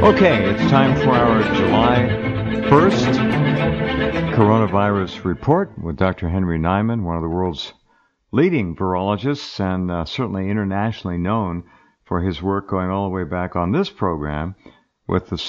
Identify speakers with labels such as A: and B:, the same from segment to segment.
A: Okay, it's time for our July 1st coronavirus report with Dr. Henry Nyman, one of the world's leading virologists and certainly internationally known for his work going all the way back on this program with the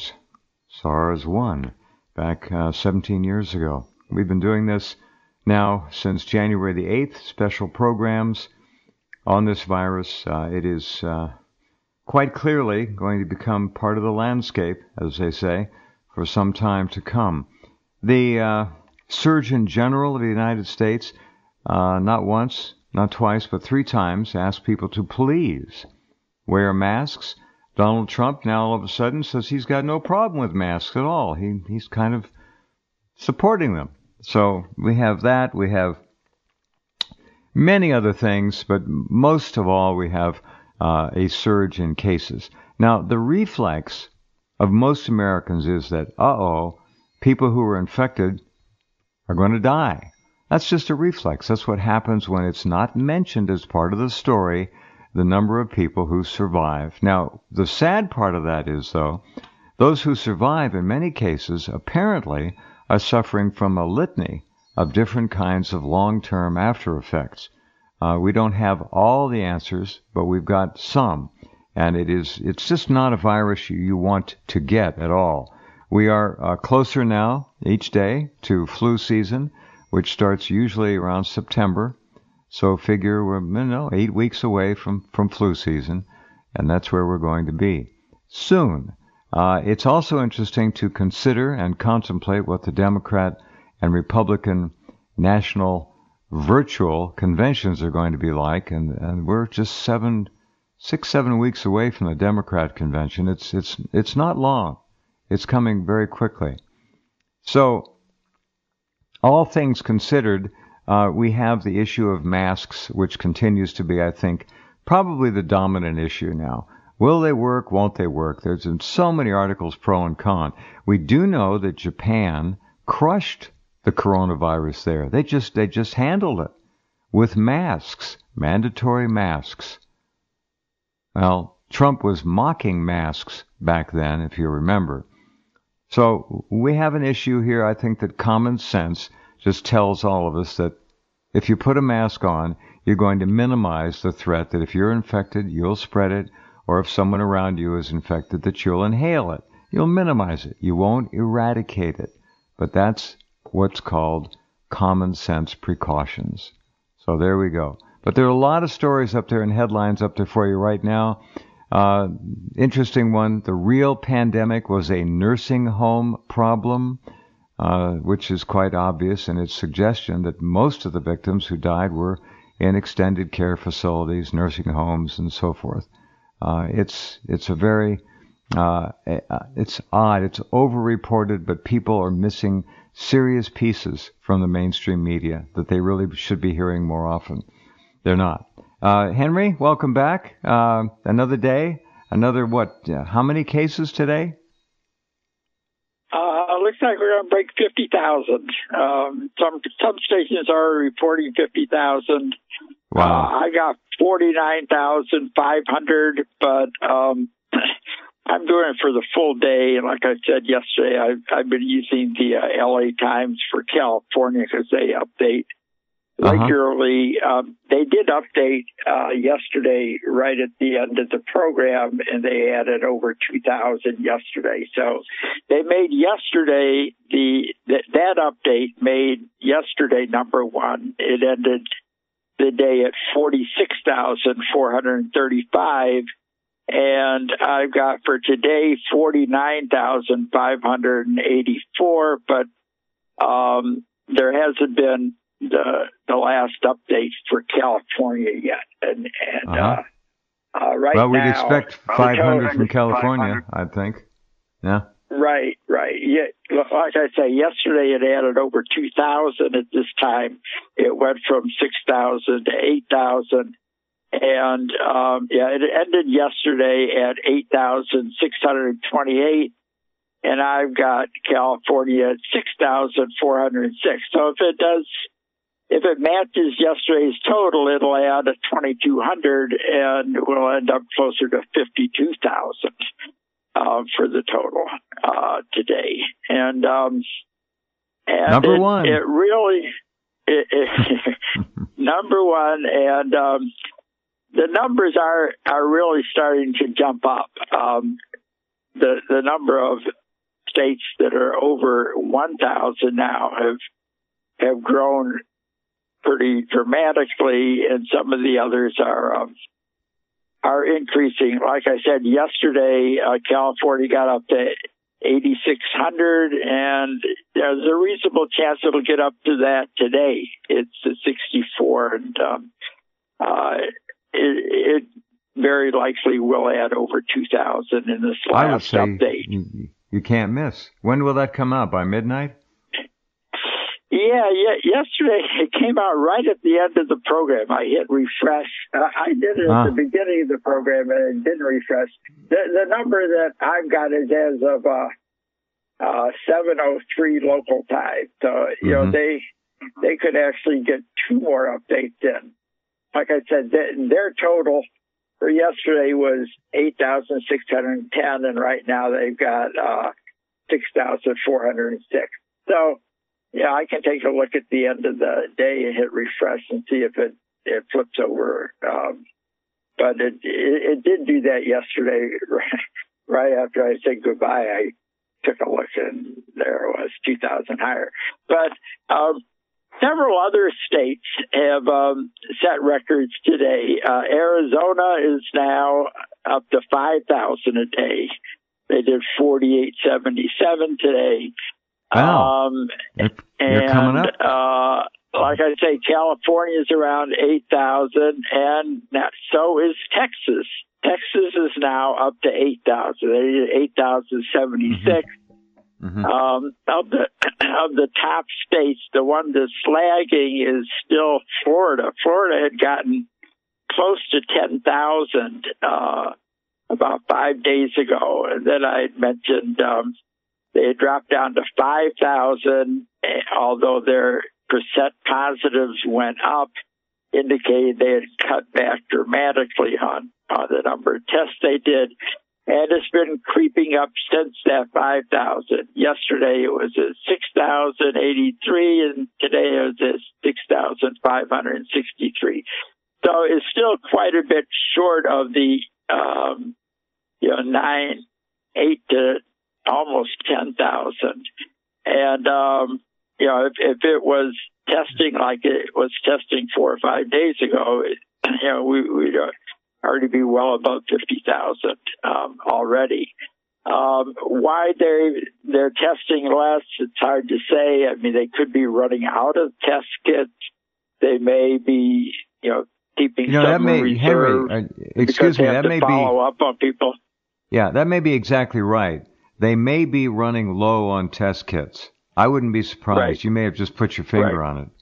A: SARS-1, back 17 years ago. We've been doing this now since January the 8th, special programs on this virus. It is quite clearly going to become part of the landscape, as they say, for some time to come. The Surgeon General of the United States, not once, not twice, but 3 times, asked people to please wear masks. Donald Trump now all of a sudden says he's got no problem with masks at all. He's kind of supporting them. So we have that. We have many other things, but most of all we have a surge in cases. Now, the reflex of most Americans is that, people who are infected are going to die. That's just a reflex. That's what happens when it's not mentioned as part of the story, the number of people who survive. Now, the sad part of that is, though, those who survive in many cases apparently are suffering from a litany of different kinds of long-term after effects. We don't have all the answers, but we've got some. And it's just not a virus you want to get at all. We are closer now each day to flu season, which starts usually around September. So figure we're 8 weeks away from flu season, and that's where we're going to be soon. It's also interesting to consider and contemplate what the Democrat and Republican national virtual conventions are going to be like, and we're just 7 weeks away from the Democrat convention. It's not long. It's coming very quickly. So, all things considered, we have the issue of masks, which continues to be, I think, probably the dominant issue now. Will they work? Won't they work? There's been so many articles pro and con. We do know that Japan crushed the coronavirus there. They just handled it with masks, mandatory masks. Well, Trump was mocking masks back then, if you remember. So we have an issue here. I think that common sense just tells all of us that if you put a mask on, you're going to minimize the threat that if you're infected, you'll spread it, or if someone around you is infected, that you'll inhale it. You'll minimize it. You won't eradicate it. But that's what's called common sense precautions. So there we go. But there are a lot of stories up there and headlines up there for you right now. Interesting one. The real pandemic was a nursing home problem, which is quite obvious in its suggestion that most of the victims who died were in extended care facilities, nursing homes, and so forth. It's odd. It's overreported, but people are missing serious pieces from the mainstream media that they really should be hearing more often. They're not. Henry, welcome back. Another day, how many cases today?
B: Looks like we're going to break 50,000. Some stations are reporting 50,000.
A: Wow.
B: I got 49,500, but I'm doing it for the full day. And like I said yesterday, I've been using the LA Times for California because they update regularly. They did update yesterday right at the end of the program, and they added over 2,000 yesterday. So they made yesterday, that update made yesterday number one. It ended the day at 46,435. And I've got for today 49,584, but there hasn't been the last update for California yet. And right now,
A: well, we'd expect 500 from California, I think. Yeah.
B: Right. Yeah, like I say, yesterday it added over 2,000. At this time, it went from 6,000 to 8,000. And, it ended yesterday at 8,628, and I've got California at 6,406. So if it matches yesterday's total, it'll add a 2,200, and we'll end up closer to 52,000. for the total today. And
A: number one.
B: It really number one, and the numbers are really starting to jump up. The number of states that are over 1,000 now have grown pretty dramatically, and some of the others are increasing. Like I said yesterday, California got up to 8,600, and there's a reasonable chance it'll get up to that today. It's 64, and it very likely will add over 2,000 in this last update.
A: You can't miss. When will that come out? By midnight?
B: Yeah. Yesterday it came out right at the end of the program. I hit refresh. I did it at the beginning of the program, and it didn't refresh. The number that I've got is as of 7:03 local time. So you know they could actually get 2 more updates in. Like I said, their total for yesterday was 8,610, and right now they've got 6,406. So, yeah, I can take a look at the end of the day and hit refresh and see if it flips over. But it did do that yesterday. Right after I said goodbye, I took a look, and there it was 2,000 higher. But several other states have set records today. Arizona is now up to 5,000 a day. They did 4,877 today.
A: Wow. You're coming up.
B: Like I say, California is around 8,000, and so is Texas. Texas is now up to 8,000. They did 8,076. Of the top states, the one that's lagging is still Florida. Florida had gotten close to 10,000 about 5 days ago, and then I had mentioned they had dropped down to 5,000, although their percent positives went up, indicating they had cut back dramatically on the number of tests they did. And it's been creeping up since that 5,000. Yesterday it was at 6,083, and today it was at 6,563. So it's still quite a bit short of the 8 to almost 10,000. And if it was testing like it was testing 4 or 5 days ago, we'd already be well above 50,000 already. Why they're testing less, it's hard to say. I mean, they could be running out of test kits. They may be, keeping some reserve.
A: Henry, excuse me, that may
B: follow up on people.
A: Yeah, that may be exactly right. They may be running low on test kits. I wouldn't be surprised. Right. You may have just put your finger on it.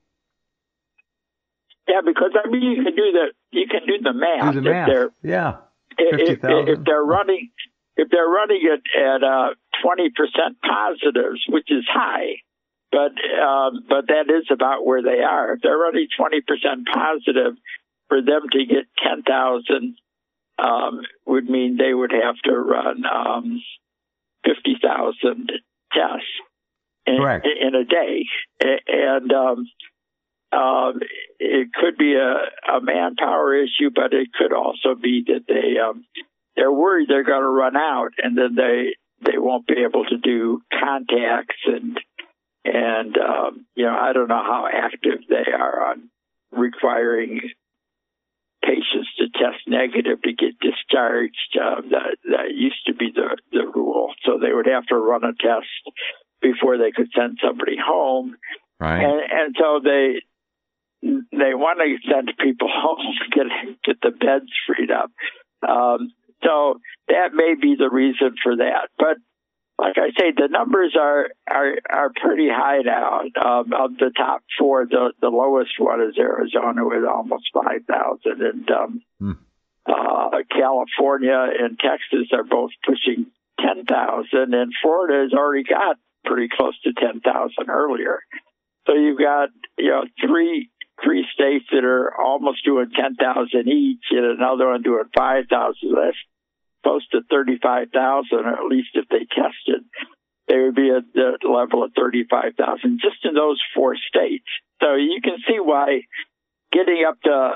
B: Yeah, because I mean, you can do the math.
A: Do the math.
B: If they're running it at 20% positives, which is high, but that is about where they are. If they're running 20% positive, for them to get 10,000 would mean they would have to run 50,000 tests in a day, and it could be a manpower issue, but it could also be that they're worried they're going to run out, and then they won't be able to do contacts, and I don't know how active they are on requiring patients to test negative to get discharged. That used to be the rule, so they would have to run a test before they could send somebody home,
A: right?
B: And so they want to send people home, get the beds freed up. So that may be the reason for that. But like I say, the numbers are pretty high now. Of the top 4, the lowest one is Arizona with almost 5,000, and California and Texas are both pushing 10,000, and Florida has already got pretty close to 10,000 earlier. So you've got three states that are almost doing 10,000 each, and another one doing 5,000. close to 35,000, or at least if they tested, they would be at the level of 35,000 just in those 4 states. So you can see why getting up to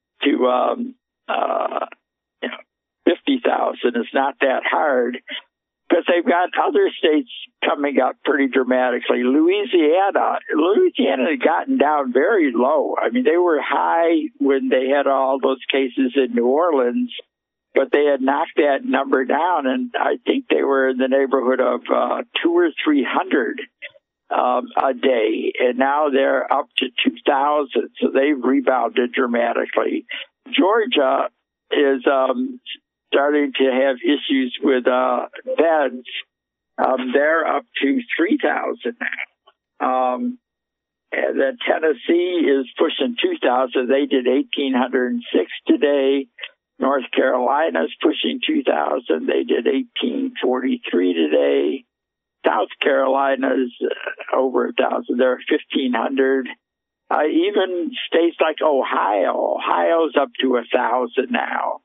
B: 50,000 is not that hard, because they've got other states coming up pretty dramatically. Louisiana had gotten down very low. I mean, they were high when they had all those cases in New Orleans, but they had knocked that number down, and I think they were in the neighborhood of 200 or 300 a day, and now they're up to 2,000, so they've rebounded dramatically. Georgia is starting to have issues with beds. They're up to 3,000 now. And then Tennessee is pushing 2,000. They did 1,806 today. North Carolina is pushing 2,000. They did 1,843 today. South Carolina is over 1,000. They're 1,500. Even states like Ohio's up to 1,000 now.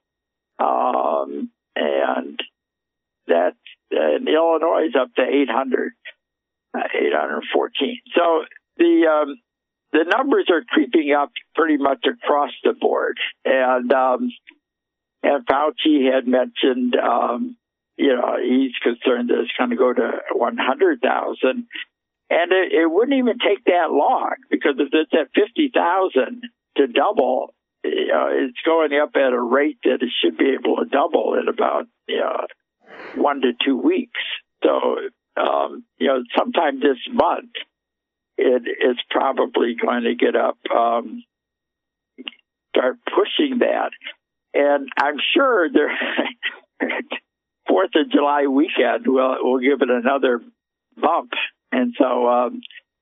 B: And Illinois is up to 814. So the numbers are creeping up pretty much across the board. And Fauci had mentioned, he's concerned that it's going to go to 100,000. And it wouldn't even take that long, because if it's at 50,000 to double, it's going up at a rate that it should be able to double in about 1 to 2 weeks. So, sometime this month, it's probably going to get up, start pushing that. And I'm sure 4th of July weekend will give it another bump. And so,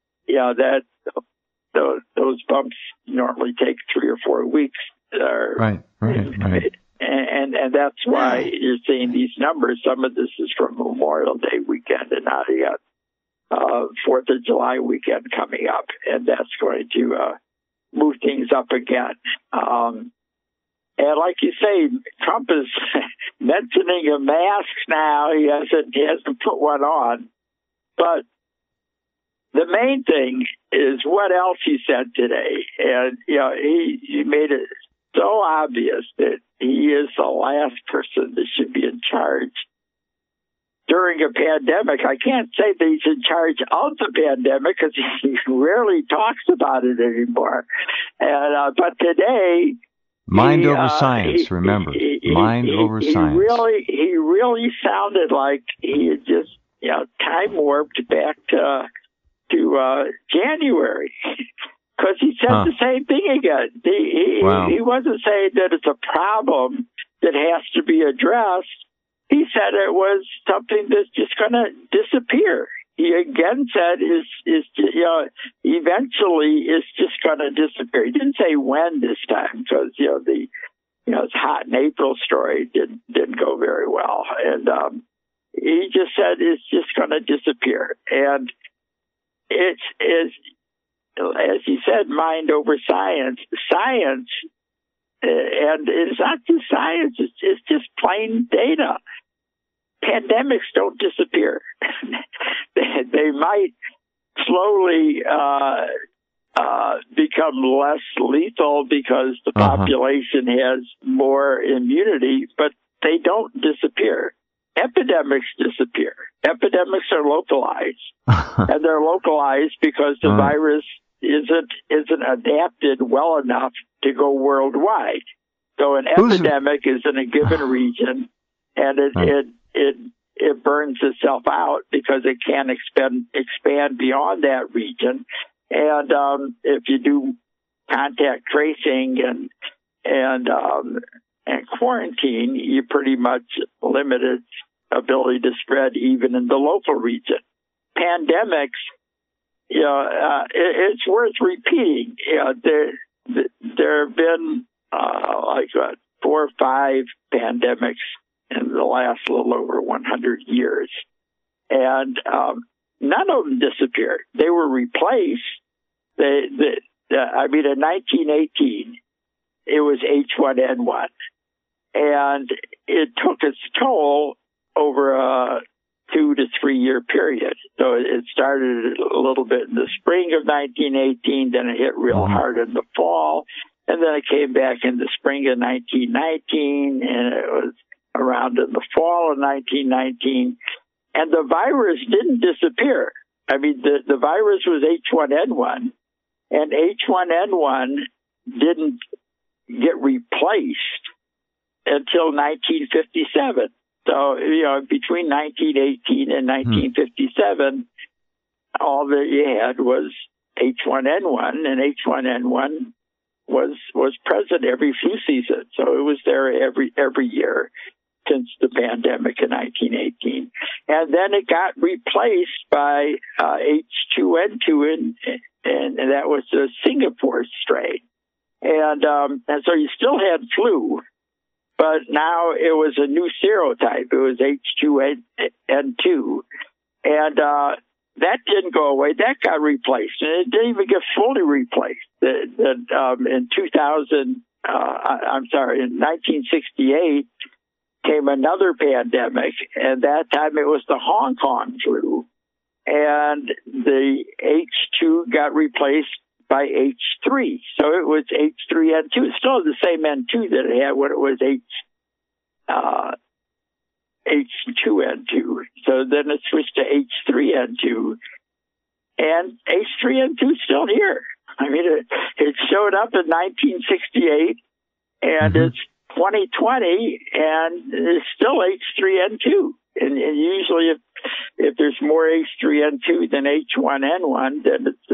B: those bumps normally take 3 or 4 weeks.
A: Right.
B: And that's why you're seeing these numbers. Some of this is from Memorial Day weekend, and now you got 4th of July weekend coming up, and that's going to move things up again. And like you say, Trump is mentioning a mask now. He hasn't put one on, but the main thing is what else he said today. And, he made it so obvious that he is the last person that should be in charge during a pandemic. I can't say that he's in charge of the pandemic, because he rarely talks about it anymore. And, but today...
A: Mind over science, remember. Mind over science.
B: He really sounded like he had just, time warped back to January, because he said the same thing again. He wasn't saying that it's a problem that has to be addressed. He said it was something that's just going to disappear. He again said eventually it's just going to disappear. He didn't say when this time, because it's hot in April story didn't go very well, and he just said it's just going to disappear. And it's as he said, mind over science. Science, and it's not just science; it's just plain data. Pandemics don't disappear. They might slowly become less lethal because the population has more immunity, but they don't disappear. Epidemics disappear. Epidemics are localized, and they're localized because the virus isn't adapted well enough to go worldwide. So an epidemic is in a given region, and it burns itself out because it can't expand beyond that region. And if you do contact tracing and quarantine, you pretty much limit its ability to spread even in the local region. Pandemics, it's worth repeating. There have been 4 or 5 pandemics in the last little over 100 years. And none of them disappeared. They were replaced. In 1918, it was H1N1. and it took its toll over a 2 to 3 year period. So it started a little bit in the spring of 1918, then it hit real hard in the fall, and then it came back in the spring of 1919, and it was around in the fall of 1919, and the virus didn't disappear. I mean, the virus was H1N1, and H1N1 didn't get replaced until 1957. So, between 1918 and 1957, all that you had was H1N1, and H1N1 was present every flu season. So it was there every year since the pandemic in 1918. And then it got replaced by H2N2, and that was the Singapore strain. And so you still had flu, but now it was a new serotype. It was H2N2. And that didn't go away. That got replaced. And it didn't even get fully replaced. In 1968 came another pandemic, and that time it was the Hong Kong flu. And the H2 got replaced by H3. So it was H3N2. It's still the same N2 that it had when it was H2N2. So then it switched to H3N2. And H3N2 is still here. I mean, it showed up in 1968, and it's 2020, and it's still H3N2. And usually if there's more H3N2 than H1N1, then it's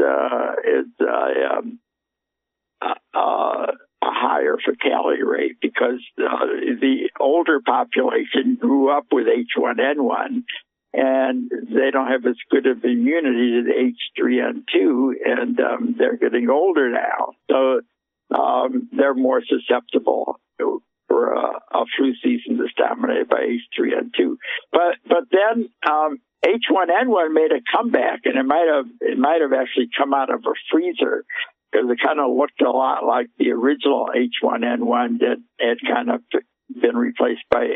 B: a higher fatality rate, because the older population grew up with H1N1, and they don't have as good of immunity to the H3N2, and they're getting older now. So they're more susceptible for a flu season that's dominated by H3N2. But then H1N1 made a comeback, and it might have actually come out of a freezer, because it kind of looked a lot like the original H1N1 that had kind of been replaced by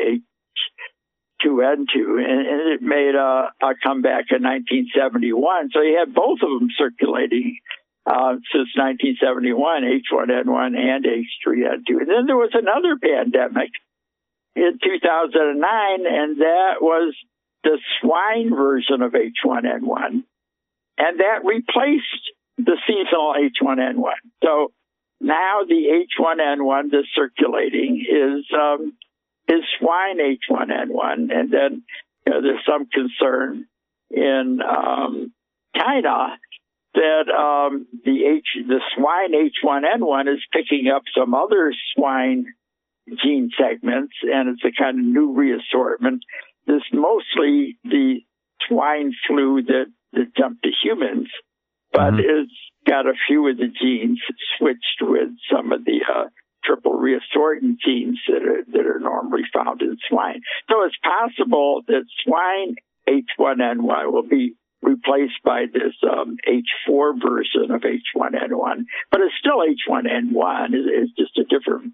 B: H2N2, and it made a comeback in 1971. So you had both of them circulating since 1971, H1N1 and H3N2. And then there was another pandemic in 2009, and that was the swine version of H1N1, and that replaced the seasonal H1N1. So now the H1N1 that's circulating is swine H1N1, and then there's some concern in China that the swine H1N1 is picking up some other swine gene segments, and it's a kind of new reassortment. This mostly the swine flu that jumped to humans, but it's got a few of the genes switched with some of the triple reassortant genes that are normally found in swine. So it's possible that swine H1N1 will be replaced by this H4 version of H1N1, but it's still H1N1. It's just a different,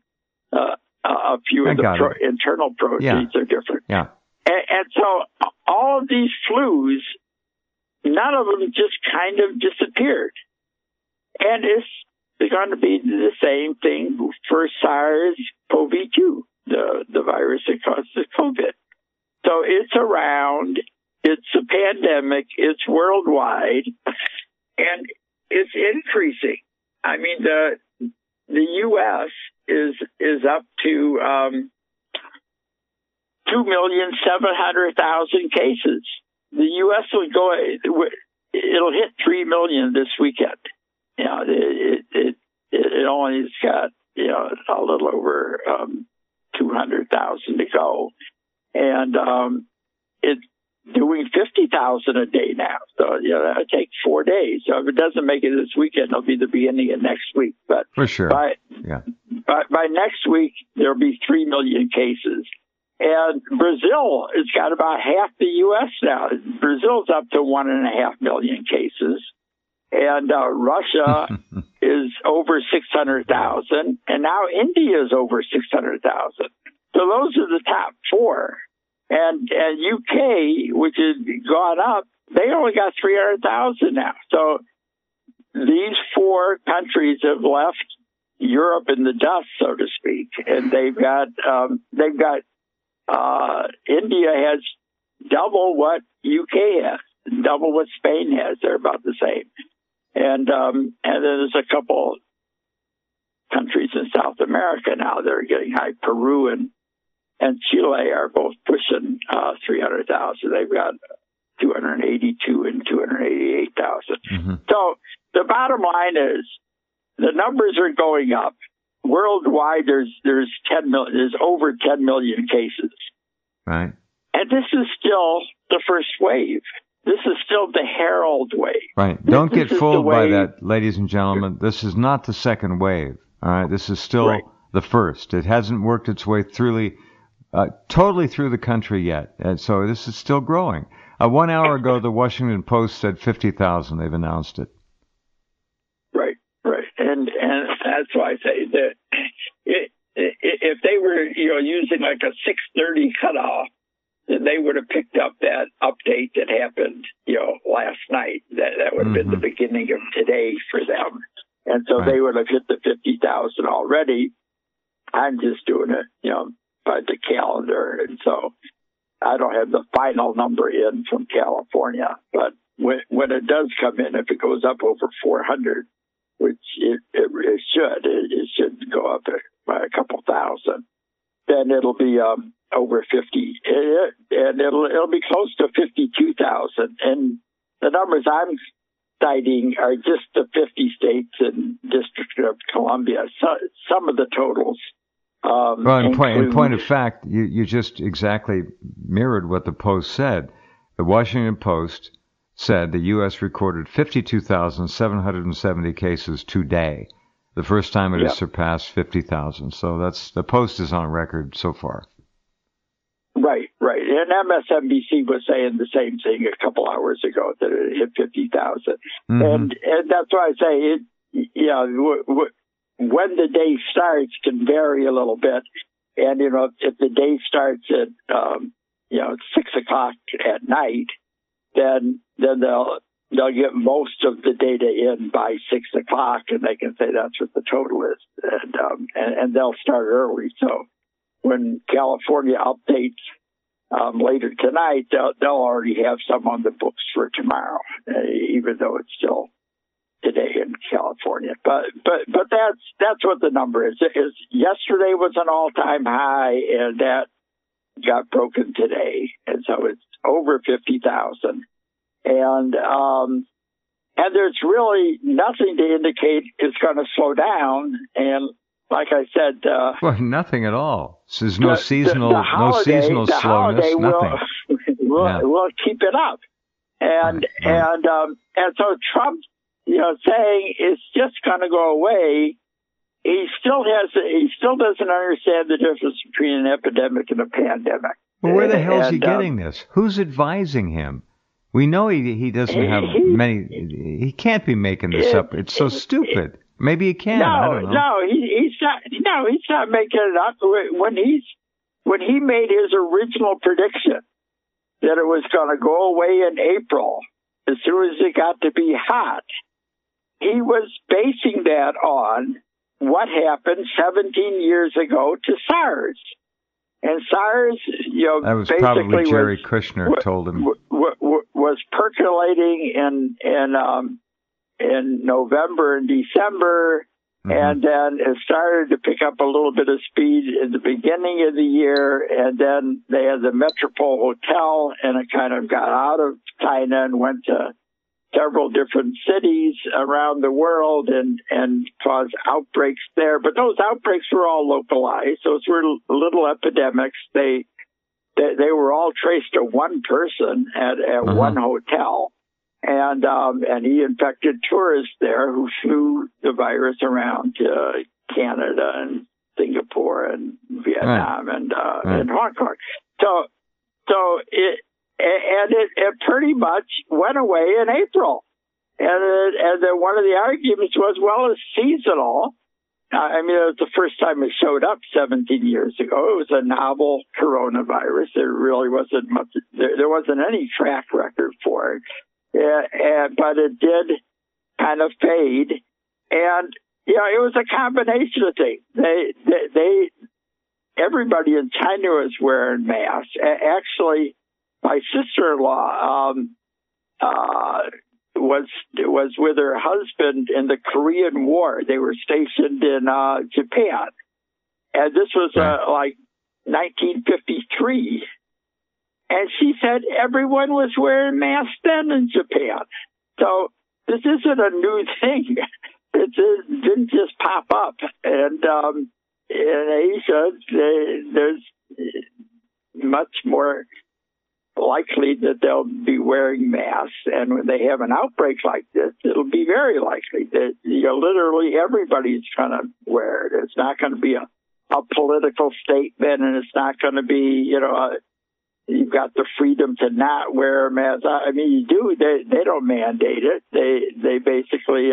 B: a few of the internal proteins are different.
A: Yeah.
B: And so all of these flus, none of them just kind of disappeared. And it's going to be the same thing for SARS-CoV-2, the virus that causes COVID. So it's around. It's a pandemic. It's worldwide, and it's increasing. I mean, the U.S. is up to 2,700,000 cases. The U.S. it'll hit 3 million this weekend. It only has got a little over 200,000 to go, and it's doing 50,000 a day now. So that'll take 4 days. So if it doesn't make it this weekend, it'll be the beginning of next week. But
A: for sure,
B: by next week there'll be 3 million cases. And Brazil has got about half the U.S. now. Brazil's up to 1.5 million cases. And Russia is over 600,000. And now India is over 600,000. So those are the top four. And UK, which has gone up, they only got 300,000 now. So these four countries have left Europe in the dust, so to speak, and they've got India has double what UK has, double what Spain has. They're about the same, and then there's a couple countries in South America now that are getting high. Peru and Chile are both pushing 300,000. They've got 282 and 288,000. Mm-hmm. So the bottom line is the numbers are going up. Worldwide, there's 10 million. There's over 10 million cases.
A: Right.
B: And this is still the first wave. This is still the herald wave.
A: Right. Don't get fooled by that, ladies and gentlemen. This is not the second wave. All right. This is still the first. It hasn't worked its way totally through the country yet. And so this is still growing. 1 hour ago, the Washington Post said 50,000. They've announced it.
B: Right. And that's why I say that if they were, using like a 6:30 cutoff, then they would have picked up that update that happened, last night. That would have been the beginning of today for them. And so they would have hit the 50,000 already. I'm just doing it, by the calendar. And so I don't have the final number in from California. But when it does come in, if it goes up over 400, which it should go up by a couple thousand, then it'll be over 50, and it'll be close to 52,000. And the numbers I'm citing are just the 50 states and District of Columbia. So, some of the totals.
A: Well, in point of fact, you just exactly mirrored what the Post said. The Washington Post said the U.S. recorded 52,770 cases today, the first time it has surpassed 50,000. So the Post is on record so far. Right.
B: And MSNBC was saying the same thing a couple hours ago, that it hit 50,000. And that's why I say when the day starts can vary a little bit. And, if the day starts at, 6 o'clock at night, then they'll get most of the data in by 6 o'clock, and they can say that's what the total is. And they'll start early. So when California updates later tonight, they'll already have some on the books for tomorrow, even though it's still today in California. But that's what the number is. Yesterday was an all-time high, and that got broken today, and so it's over 50,000. And there's really nothing to indicate it's going to slow down. And like I said,
A: well, nothing at all. So there's no seasonal slowness. Nothing.
B: We'll keep it up. And so Trump, saying it's just going to go away. He still doesn't understand the difference between an epidemic and a pandemic.
A: Well, where the hell is he getting this? Who's advising him? We know he doesn't have many. He can't be making this up. It's so stupid. Maybe he can. I don't know.
B: No, he's not. No, he's not making it up. When he made his original prediction that it was going to go away in April, as soon as it got to be hot, he was basing that on what happened 17 years ago to SARS. And SARS,
A: that was probably Jerry Kushner told him,
B: was percolating in November and December, and then it started to pick up a little bit of speed in the beginning of the year, and then they had the Metropole Hotel, and it kind of got out of China and went to several different cities around the world and caused outbreaks there. But those outbreaks were all localized. Those were little epidemics. They were all traced to one person at one hotel. And he infected tourists there who flew the virus around to Canada and Singapore and Vietnam and Hong Kong. So it pretty much went away in April. And then one of the arguments was, well, it's seasonal. I mean, it was the first time it showed up 17 years ago. It was a novel coronavirus. There really wasn't much. There wasn't any track record for it, but it did kind of fade. And it was a combination of things. Everybody in China was wearing masks. Actually, my sister-in-law was with her husband in the Korean War. They were stationed in Japan, and this was like 1953. And she said everyone was wearing masks then in Japan. So this isn't a new thing. It didn't just pop up. And in Asia, there's much more likely that they'll be wearing masks. And when they have an outbreak like this, it'll be very likely that literally everybody's going to wear it. It's not going to be a political statement, and it's not going to be, you've got the freedom to not wear a mask. I mean, you do. They don't mandate it. They basically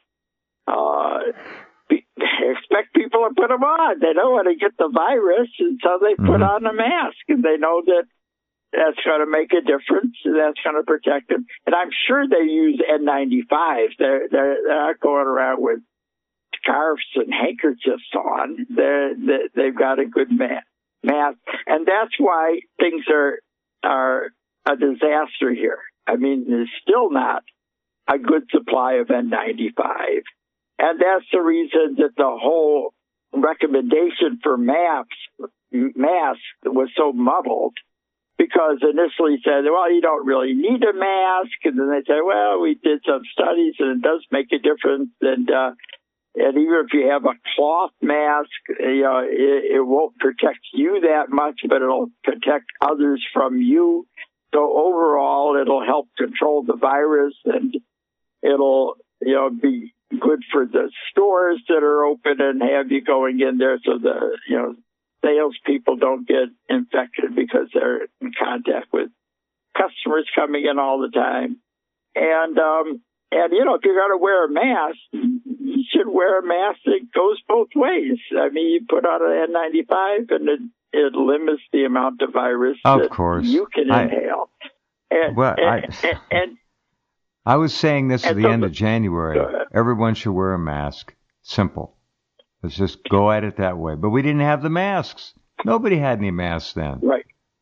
B: expect people to put them on. They don't want to get the virus, and so they put on a mask, and they know that that's going to make a difference. That's going to protect them. And I'm sure they use N95s. They're not going around with scarves and handkerchiefs on. They've got a good mask. And that's why things are a disaster here. I mean, there's still not a good supply of N95. And that's the reason that the whole recommendation for masks was so muddled. Because initially said, well, you don't really need a mask. And then they said, well, we did some studies and it does make a difference. And even if you have a cloth mask, it won't protect you that much, but it'll protect others from you. So overall, it'll help control the virus, and it'll, be good for the stores that are open and have you going in there so the, salespeople don't get infected because they're in contact with customers coming in all the time. And if you're going to wear a mask, you should wear a mask that goes both ways. I mean, you put on an N95 and it limits the amount of virus you can inhale.
A: I was saying this at the end of January. Everyone should wear a mask. Simple. Let's just go at it that way. But we didn't have the masks. Nobody had any masks then.
B: Right.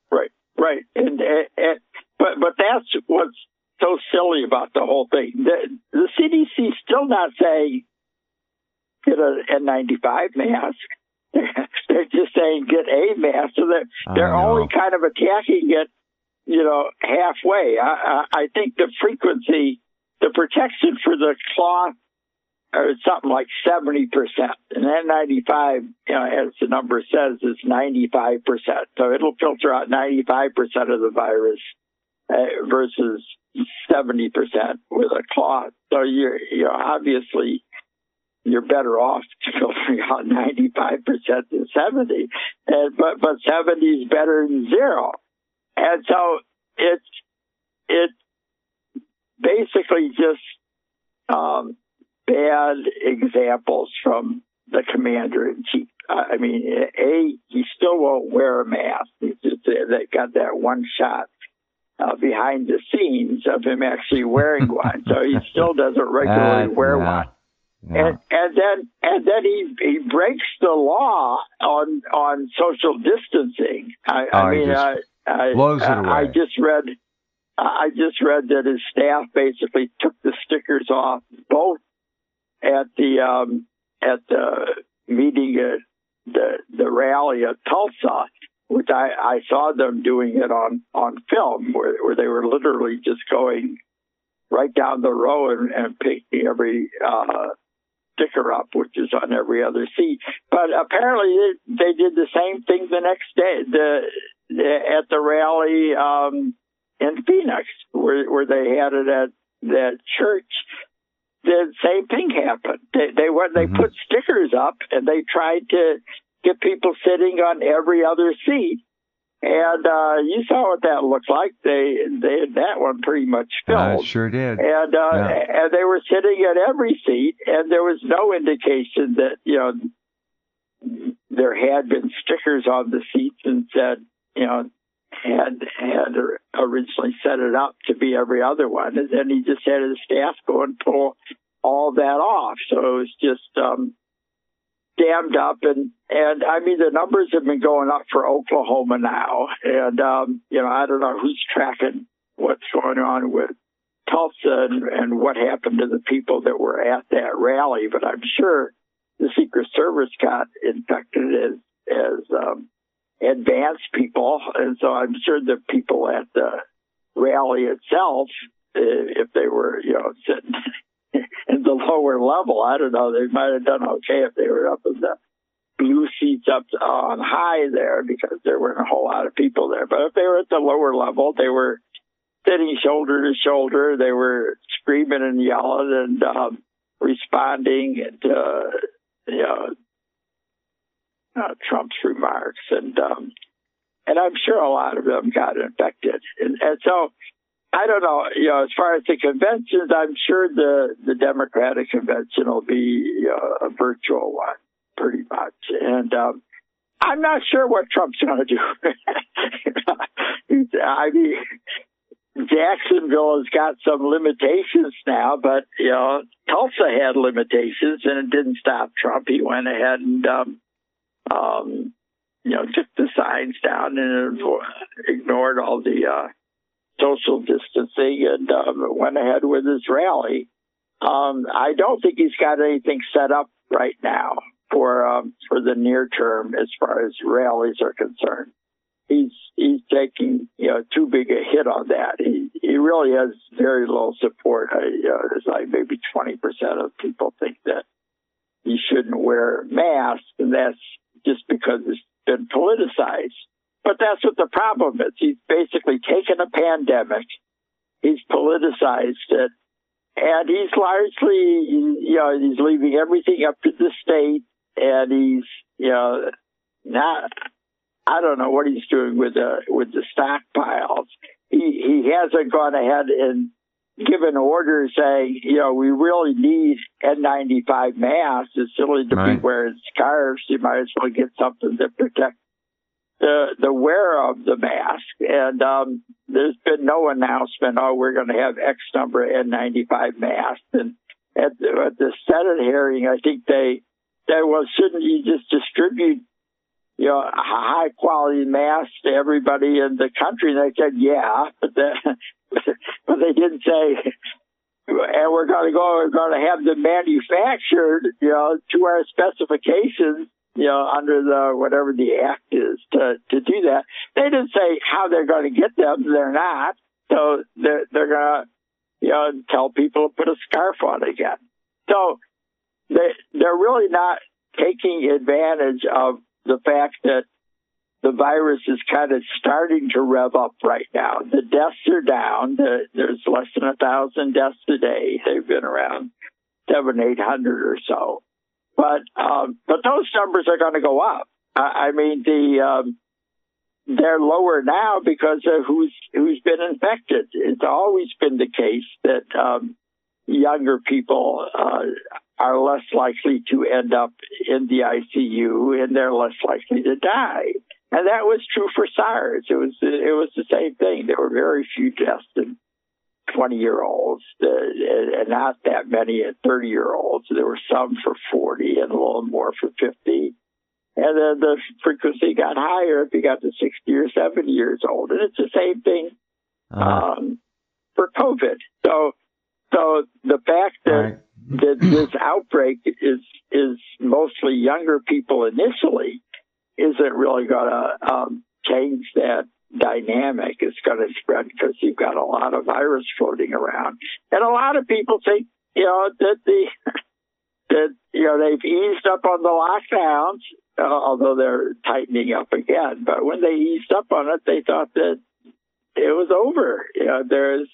B: But that's what's so silly about the whole thing. The CDC still not saying get an N95 mask. They're just saying get a mask. So they're only kind of attacking it, halfway. I think the frequency, the protection for the cloth, or something like 70%. And N95, as the number says, is 95%. So it'll filter out 95% of the virus versus 70% with a cloth. So you're obviously you're better off filtering out 95% than 70. But 70 is better than 0. And so it's basically just bad examples from the commander-in-chief. I mean, he still won't wear a mask. They got that one shot behind the scenes of him actually wearing one, so he still doesn't regularly wear one. Yeah. And then he breaks the law on social distancing.
A: Blows it away.
B: I just read that his staff basically took the stickers off both at the meeting at the rally at Tulsa, which I saw them doing it on film, where they were literally just going right down the row and picking every sticker up, which is on every other seat. But apparently they did the same thing the next day at the rally in Phoenix, where they had it at that church. The same thing happened. They put stickers up and they tried to get people sitting on every other seat. And you saw what that looked like. They had that one pretty much filled.
A: Sure did.
B: And and they were sitting at every seat, and there was no indication that there had been stickers on the seats and said had originally set it up to be every other one, and then he just had his staff go and pull all that off. So it was just dammed up, and I mean the numbers have been going up for Oklahoma now, and I don't know who's tracking what's going on with Tulsa and what happened to the people that were at that rally, but I'm sure the Secret Service got infected as advanced people, and so I'm sure the people at the rally itself, if they were sitting in the lower level, I don't know, they might have done okay if they were up in the blue seats up on high there, because there weren't a whole lot of people there. But if they were at the lower level, they were sitting shoulder to shoulder, they were screaming and yelling and responding to Trump's remarks, and I'm sure a lot of them got infected, and so I don't know. As far as the conventions, I'm sure the Democratic convention will be a virtual one, pretty much, and I'm not sure what Trump's going to do. I mean, Jacksonville has got some limitations now, but Tulsa had limitations, and it didn't stop Trump. He went ahead and took the signs down and ignored all the social distancing and went ahead with his rally. I don't think he's got anything set up right now for the near term as far as rallies are concerned. He's taking too big a hit on that. He really has very low support. It's like maybe 20% of people think that he shouldn't wear masks, and that's just because it's been politicized. But that's what the problem is. He's basically taken a pandemic, he's politicized it, and he's largely, he's leaving everything up to the state, and he's, not, I don't know what he's doing with the stockpiles. He hasn't gone ahead and given orders saying, we really need N95 masks. It's silly to be wearing scarves. You might as well get something that protects the wearer of the mask. And there's been no announcement, we're going to have X number of N95 masks. And at the Senate hearing, I think they said, well, shouldn't you just distribute high quality masks to everybody in the country? And they said, yeah, but they didn't say, and we're going to have them manufactured, to our specifications, under the, whatever the act is to do that. They didn't say how they're going to get them. They're not. So they're going to, tell people to put a scarf on again. So they're really not taking advantage of the fact that the virus is kind of starting to rev up right now. The deaths are down. There's less than 1,000 deaths a day. They've been around 700-800 or so. But those numbers are going to go up. I mean, they're lower now because of who's been infected. It's always been the case that younger people are less likely to end up in the ICU, and they're less likely to die. And that was true for SARS. It was the same thing. There were very few deaths in 20-year-olds, and not that many in 30-year-olds. There were some for 40 and a little more for 50. And then the frequency got higher if you got to 60 or 70 years old. And it's the same thing for COVID. So the fact that this outbreak is mostly younger people initially isn't really going to change that dynamic. It's going to spread because you've got a lot of virus floating around, and a lot of people think that they've eased up on the lockdowns, although they're tightening up again. But when they eased up on it, they thought that it was over.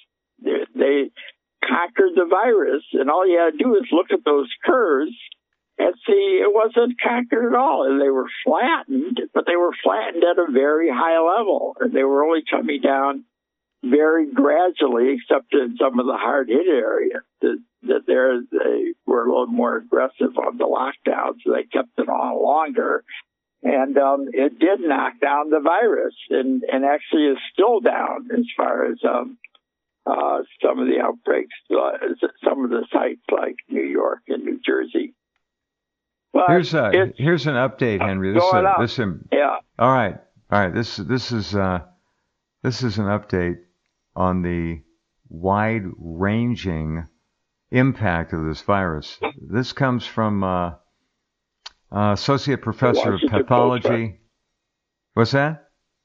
B: They conquered the virus, and all you had to do is look at those curves And see, it wasn't conquered at all. And they were flattened, but they were flattened at a very high level. And they were only coming down very gradually, except in some of the hard-hit areas. That they were a little more aggressive on the lockdown, so they kept it on longer. And it did knock down the virus, and actually is still down as far as some of the outbreaks, some of the sites like New York and New Jersey. But
A: here's an update, Henry.
B: Yeah.
A: All right. This is an update on the wide-ranging impact of this virus. This comes from Associate Professor of Pathology.
B: Post, right?
A: What's that?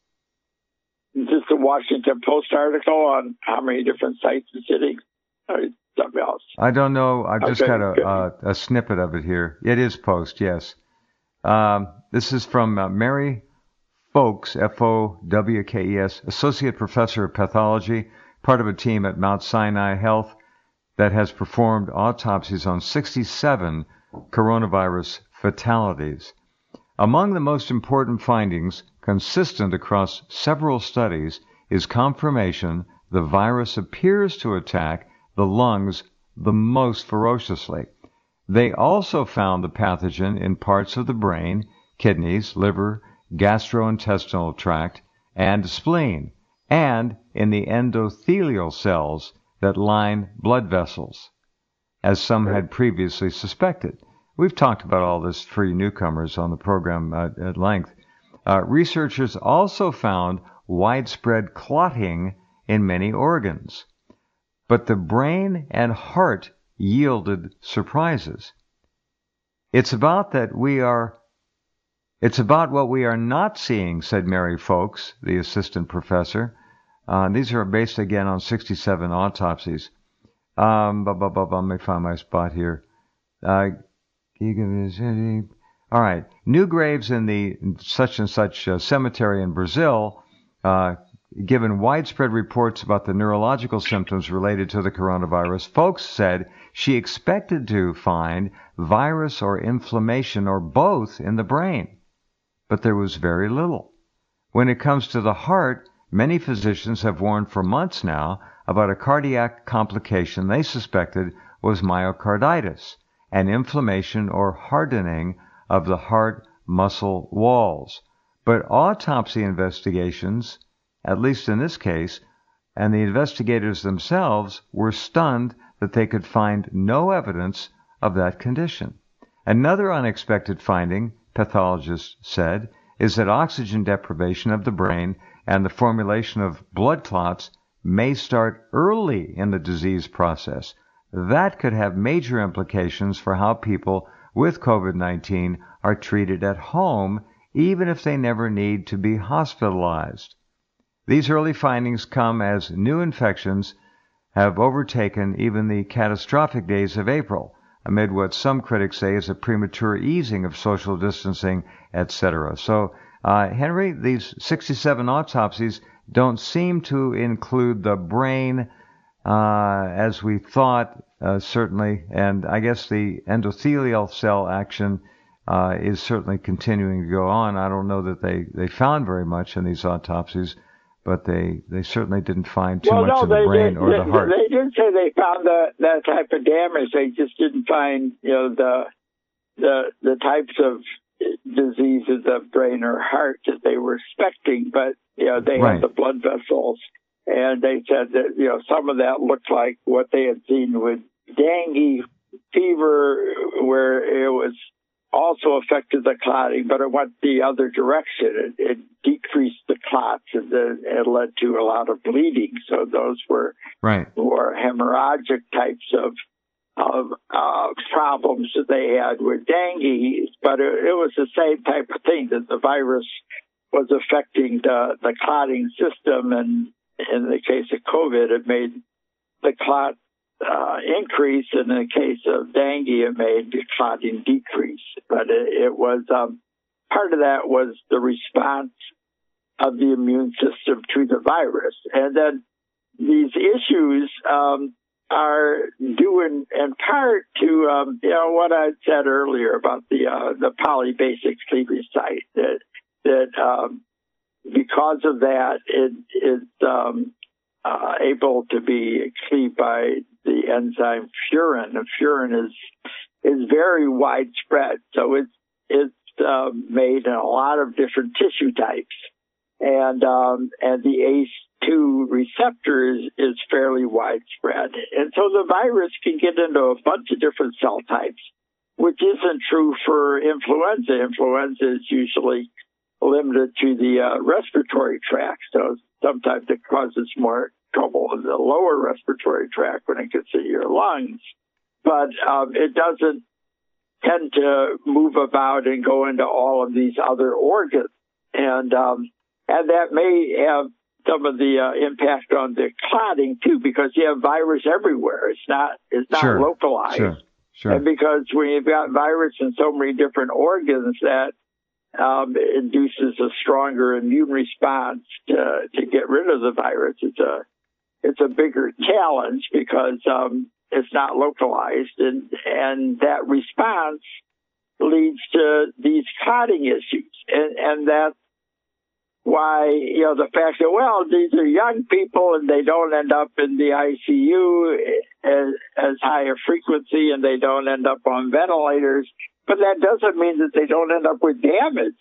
B: Is this the Washington Post article on how many different sites and cities? Or something else?
A: I don't know. I've just got a snippet of it here. It is Post, yes. This is from Mary Fowkes, Fowkes, Associate Professor of Pathology, part of a team at Mount Sinai Health that has performed autopsies on 67 coronavirus fatalities. Among the most important findings, consistent across several studies, is confirmation the virus appears to attack the lungs the most ferociously. They also found the pathogen in parts of the brain, kidneys, liver, gastrointestinal tract, and spleen, and in the endothelial cells that line blood vessels, as some had previously suspected. We've talked about all this for you newcomers on the program at length. Researchers also found widespread clotting in many organs. But the brain and heart yielded surprises. It's about what we are not seeing, said Mary Fowkes, the assistant professor. These are based again on 67 autopsies. Let me find my spot here. All right. New graves in the such and such cemetery in Brazil, given widespread reports about the neurological symptoms related to the coronavirus. Fowkes said she expected to find virus or inflammation or both in the brain, but there was very little. When it comes to the heart, many physicians have warned for months now about a cardiac complication they suspected was myocarditis, an inflammation or hardening of the heart muscle walls. But autopsy investigations, at least in this case, and the investigators themselves were stunned that they could find no evidence of that condition. Another unexpected finding, pathologists said, is that oxygen deprivation of the brain and the formulation of blood clots may start early in the disease process. That could have major implications for how people with COVID-19 are treated at home, even if they never need to be hospitalized. These early findings come as new infections have overtaken even the catastrophic days of April, amid what some critics say is a premature easing of social distancing, etc. So, Henry, these 67 autopsies don't seem to include the brain as we thought, certainly, and I guess the endothelial cell action is certainly continuing to go on. I don't know that they found very much in these autopsies, but they certainly didn't find too much in the brain or the heart.
B: They didn't say they found that type of damage. They just didn't find, the types of diseases of brain or heart that they were expecting. But they had the blood vessels, and they said that some of that looked like what they had seen with dengue fever, where it was also affected the clotting, but it went the other direction. It decreased the clots, and then it led to a lot of bleeding. So those were more hemorrhagic types of problems that they had with dengue. But it was the same type of thing, that the virus was affecting the clotting system, and in the case of COVID, it made the clot increase. In the case of dengue, it made the clotting decrease. But it was part of that was the response of the immune system to the virus. And then these issues are due in part to what I said earlier about the polybasic cleavage site. That because of that, it is able to be cleaved by the enzyme furin. And furin is very widespread, so it's made in a lot of different tissue types, and the ACE2 receptor is fairly widespread, and so the virus can get into a bunch of different cell types, which isn't true for influenza. Influenza is usually limited to the respiratory tract, so sometimes it causes more trouble in the lower respiratory tract when it gets to your lungs, but it doesn't tend to move about and go into all of these other organs, and that may have some of the impact on the clotting too, because you have virus everywhere. It's not
A: Sure.
B: localized,
A: Sure.
B: and because when you've got virus in so many different organs, that induces a stronger immune response to get rid of the virus. It's a bigger challenge because it's not localized, and that response leads to these clotting issues, and that's why the fact that these are young people and they don't end up in the ICU as high a frequency, and they don't end up on ventilators, but that doesn't mean that they don't end up with damage,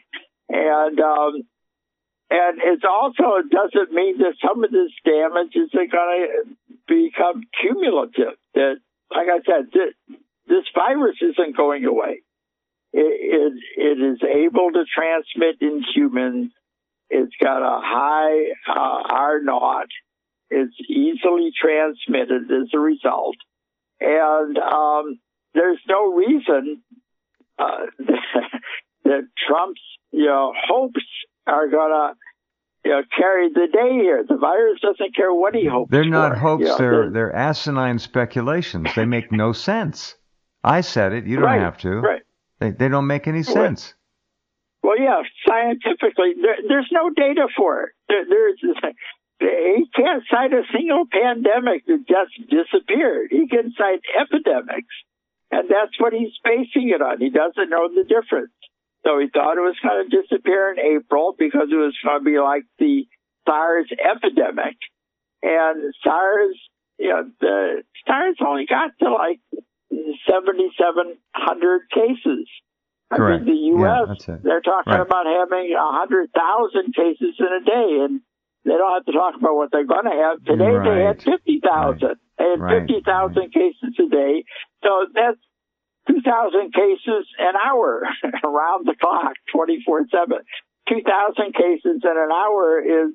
B: and it also doesn't mean that some of this damage isn't going to become cumulative. That, like I said, this virus isn't going away. It is able to transmit in humans. It's got a high R0. It's easily transmitted as a result. And there's no reason that Trump's hopes are going to carry the day here. The virus doesn't care what he hopes
A: They're not
B: for.
A: hopes. They're asinine speculations. They make no sense. I said it. You don't have to.
B: Right.
A: They don't make any sense.
B: Well, yeah, scientifically, there's no data for it. He can't cite a single pandemic that just disappeared. He can cite epidemics, and that's what he's basing it on. He doesn't know the difference. So he thought it was going to disappear in April because it was going to be like the SARS epidemic. And SARS, the SARS only got to like 7,700 cases.
A: Correct.
B: I mean, the U.S., they're talking about having 100,000 cases in a day, and they don't have to talk about what they're going to have. Today they had 50,000. They had 50,000 cases a day. So that's 2,000 cases an hour around the clock, 24/7. 2,000 cases in an hour is,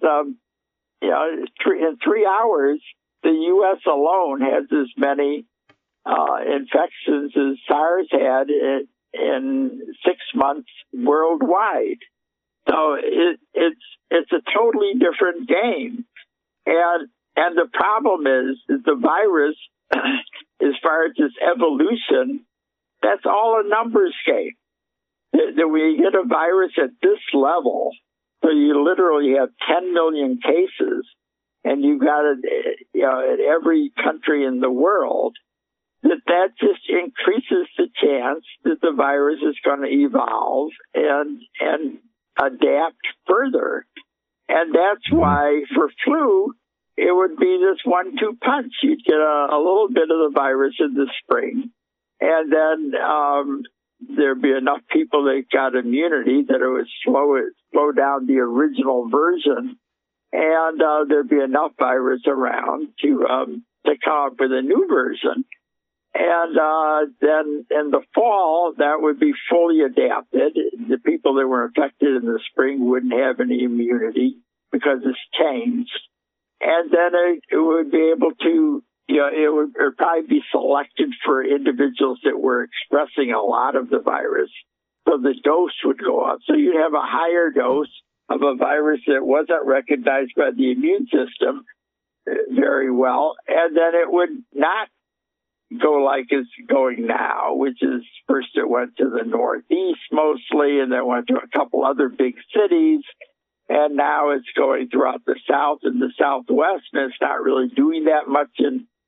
B: in 3 hours, the U.S. alone has as many infections as SARS had in 6 months worldwide. So it's a totally different game. And the problem is the virus, as far as its evolution, that's all a numbers game. That we get a virus at this level, so you literally have 10 million cases, and you've got it, at every country in the world, that just increases the chance that the virus is going to evolve and adapt further. And that's why for flu, it would be this 1-2 punch. You'd get a little bit of the virus in the spring, and then there'd be enough people that got immunity that it would slow down the original version, and there'd be enough virus around to come up with a new version. And then in the fall, that would be fully adapted. The people that were infected in the spring wouldn't have any immunity because it's changed. And then it would be able to, it would probably be selected for individuals that were expressing a lot of the virus. So the dose would go up. So you'd have a higher dose of a virus that wasn't recognized by the immune system very well. And then it would not go like it's going now, which is first it went to the Northeast mostly, and then went to a couple other big cities. And now it's going throughout the South and the Southwest, and it's not really doing that much in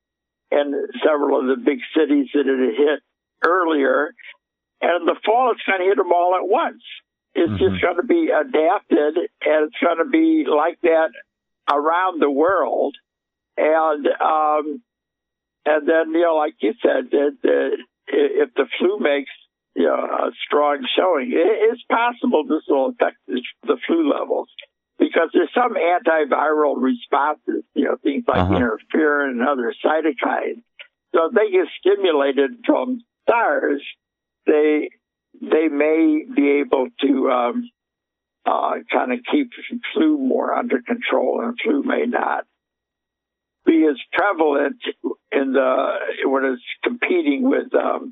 B: and several of the big cities that it had hit earlier. And in the fall, it's going to hit them all at once. It's just going to be adapted, and it's going to be like that around the world. And then, like you said, if the flu makes a strong showing, it's possible this will affect the flu levels, because there's some antiviral responses, things like interferon and other cytokines. So if they get stimulated from SARS, they may be able to kind of keep flu more under control, and flu may not be as prevalent when it's competing with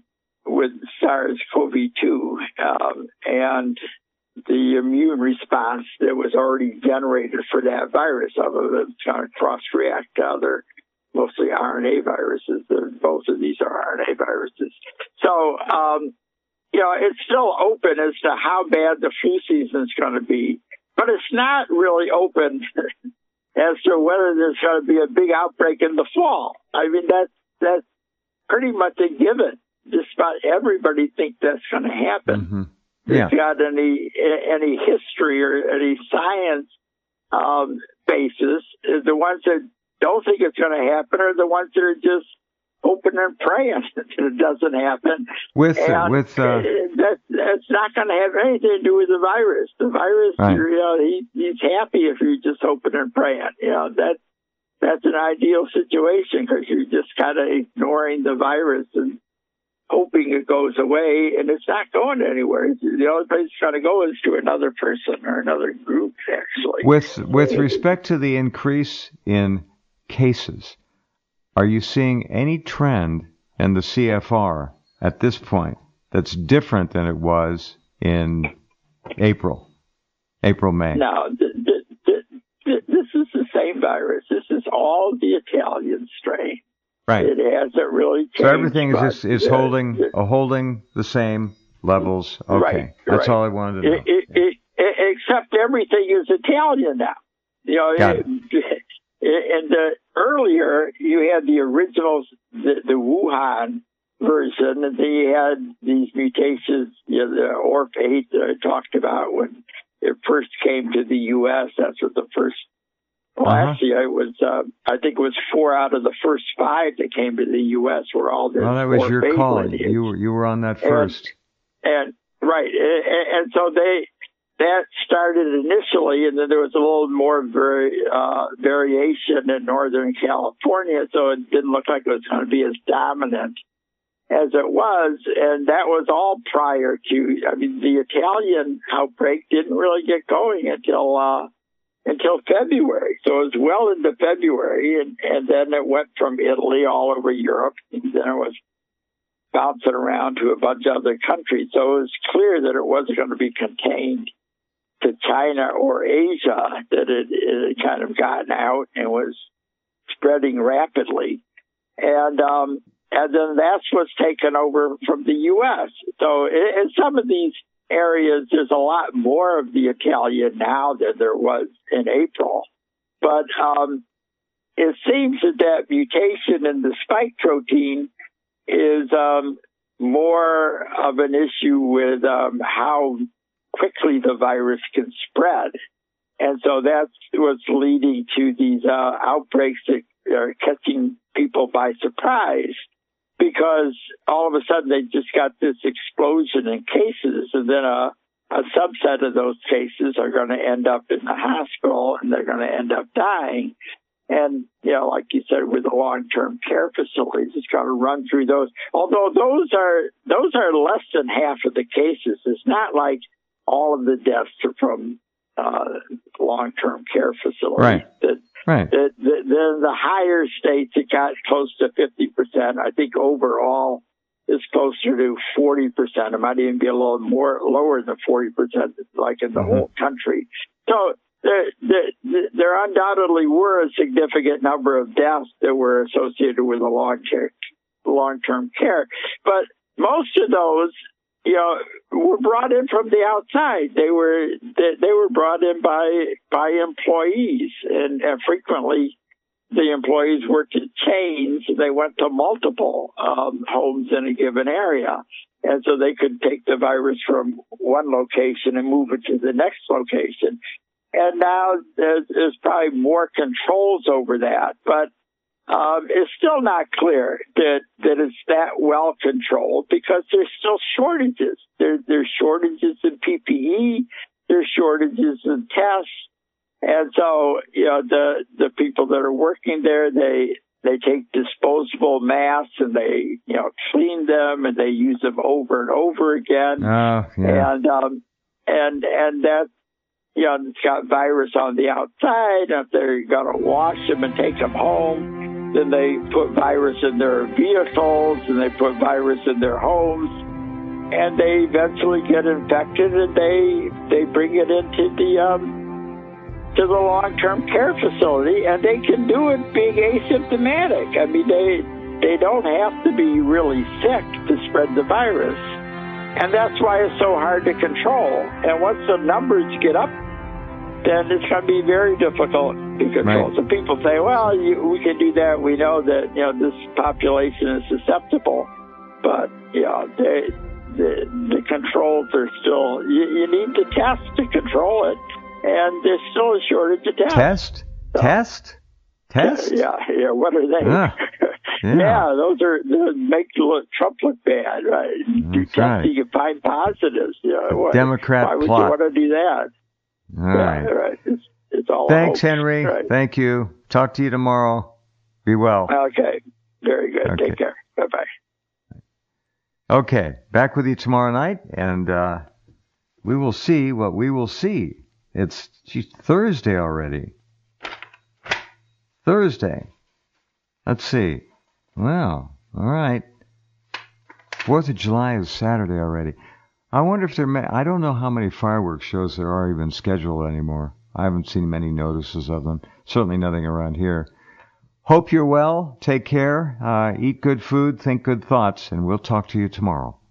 B: SARS-CoV-2 and the immune response that was already generated for that virus, other than kind of cross-react to other, mostly RNA viruses. Both of these are RNA viruses. So, it's still open as to how bad the flu season is going to be, but it's not really open as to whether there's going to be a big outbreak in the fall. I mean, that's pretty much a given. Just about everybody thinks that's going to happen.
A: Yeah.
B: If you got any history or any science basis, the ones that don't think it's going to happen are the ones that are just hoping and praying that it doesn't happen. That's not going to have anything to do with the virus. The virus, right. He's happy if you're just hoping and praying. That's an ideal situation, because you're just kind of ignoring the virus and hoping it goes away, and it's not going anywhere. The only place it's going to go is to another person or another group, actually.
A: With respect to the increase in cases, are you seeing any trend in the CFR at this point that's different than it was in April, May?
B: No, this is the same virus. This is all the Italian strain.
A: Right.
B: It hasn't really changed.
A: So everything is holding the same levels. Okay.
B: Right,
A: That's all I wanted to know.
B: Except everything is Italian now.
A: Got it.
B: And earlier, you had the originals, the Wuhan version, and then you had these mutations, the ORF8 that I talked about when it first came to the U.S. That's what the first. Well, actually, I think it was 4 out of the first 5 that came to the U.S. were all the.
A: Well, that was your calling. You were on that first.
B: And so that started initially, and then there was a little more variation in Northern California, so it didn't look like it was going to be as dominant as it was, and that was all prior to. I mean, the Italian outbreak didn't really get going until February. So it was well into February, and then it went from Italy all over Europe, and then it was bouncing around to a bunch of other countries. So it was clear that it wasn't going to be contained to China or Asia, that it had kind of gotten out and was spreading rapidly. And then that's what's taken over from the U.S. So in some of these areas, there's a lot more of the Italian now than there was in April. But it seems that mutation in the spike protein is more of an issue with how quickly the virus can spread. And so that's what's leading to these outbreaks that are catching people by surprise, because all of a sudden they just got this explosion in cases, and then a subset of those cases are going to end up in the hospital, and they're going to end up dying. And, like you said, with the long-term care facilities, it's got to run through those. Although those are less than half of the cases. It's not like all of the deaths are from long-term care facilities.
A: Right.
B: The higher states, it got close to 50%. I think overall it's closer to 40%. It might even be a little more lower than 40%, like in the whole country. So there undoubtedly were a significant number of deaths that were associated with the long-term care. But most of those, were brought in from the outside. They were brought in by employees, and frequently the employees worked in chains. They went to multiple homes in a given area. And so they could take the virus from one location and move it to the next location. And now there's probably more controls over that. But it's still not clear that it's that well controlled because there's still shortages. There's shortages in PPE. There's shortages in tests. And so, the people that are working there, they take disposable masks and they, clean them and they use them over and over again.
A: Oh, yeah.
B: And that, it's got virus on the outside. If they're going to wash them and take them home, then they put virus in their vehicles and they put virus in their homes. And they eventually get infected and they bring it into to the long-term care facility, and they can do it being asymptomatic. I mean, they don't have to be really sick to spread the virus. And that's why it's so hard to control. And once the numbers get up, then it's going to be very difficult to control.
A: Right.
B: So people say, well, we can do that. We know that, this population is susceptible. But, the controls are still, you need to test to control it. And there's still a shortage of tests.
A: Test?
B: Yeah. What are they?
A: Yeah.
B: Those make Trump look bad, right? Do testing and find positives.
A: Democrat
B: why would
A: plot.
B: you want to do that?
A: All right.
B: Right. It's all.
A: Thanks,
B: hope.
A: Henry.
B: Right.
A: Thank you. Talk to you tomorrow. Be well.
B: Okay. Very good.
A: Okay.
B: Take care. Bye-bye.
A: Okay. Back with you tomorrow night, and we will see what we will see. It's Thursday already. Thursday. Let's see. Well, all right. 4th of July is Saturday already. I wonder if I don't know how many fireworks shows there are even scheduled anymore. I haven't seen many notices of them. Certainly nothing around here. Hope you're well. Take care. Eat good food. Think good thoughts. And we'll talk to you tomorrow.